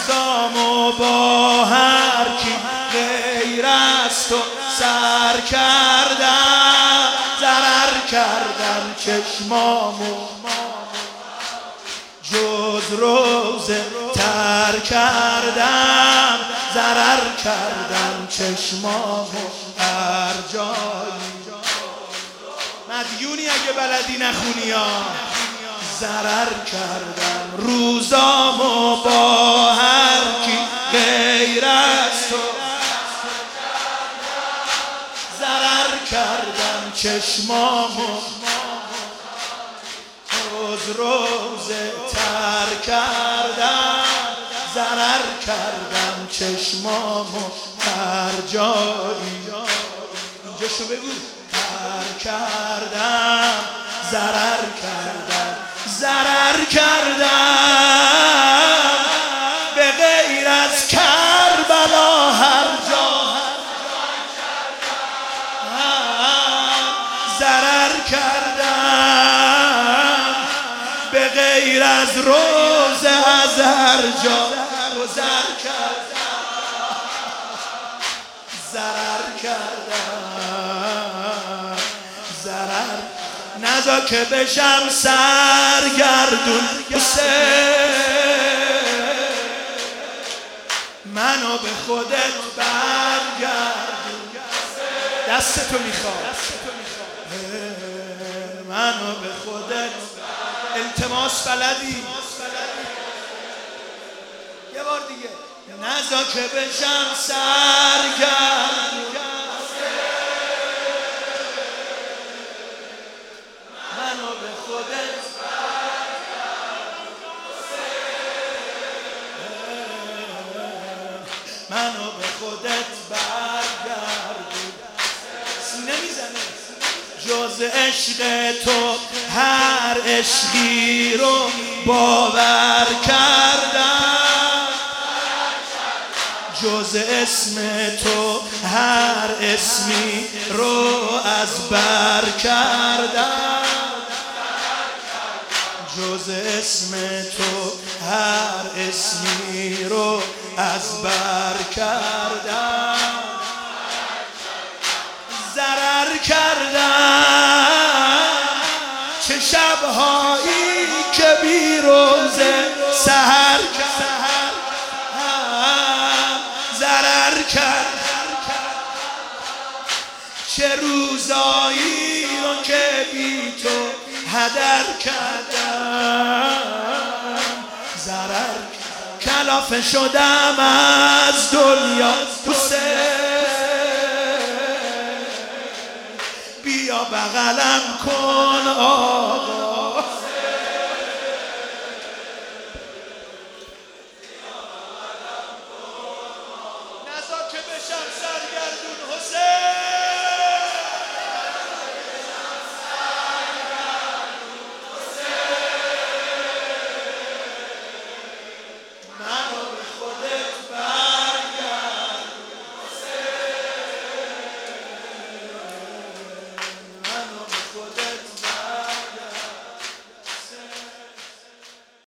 روزامو با هر کی غیر از تو سر کردم، ضرر کردم چشمامو جز روزه تر کردم، ضرر کردم چشمامو هر جایی. مدیونی اگه بلدی نخونی ها. ضرر کردم روزامو با هر کی غیر از تو، ضرر کردم چشمامو جز روزه تر کردم، ضرر کردم چشمامو هر جایی. اینجا شو بگو. تر کردم، ضرر کردم، ضرر کردم به غیر از کربلا هر جا، ضرر کردم به غیر از روزه از هر جا، گذر کردم، ضرر کردم، ضرر نذار که بشم سرگردون منو به خودت برگردون. دستتو میخواد منو به خودت. التماس بلدی؟ یه بار دیگه. نذار که بشم سرگردون منو به خودت منو به خودت برگردون. سینه میزنه. جز عشق تو هر عشقی رو باور کردم، جز اسم تو هر اسمی رو از بر کردم، جز اسم تو هر اسمی رو از بر کردم، ضرر کردم چه شبهایی که بی روزه سحر کردم، ضرر کردم چه روزایی رو که بی تو هدر کردم، ضرر کلافه شدم از دنیا بیا بغلم کن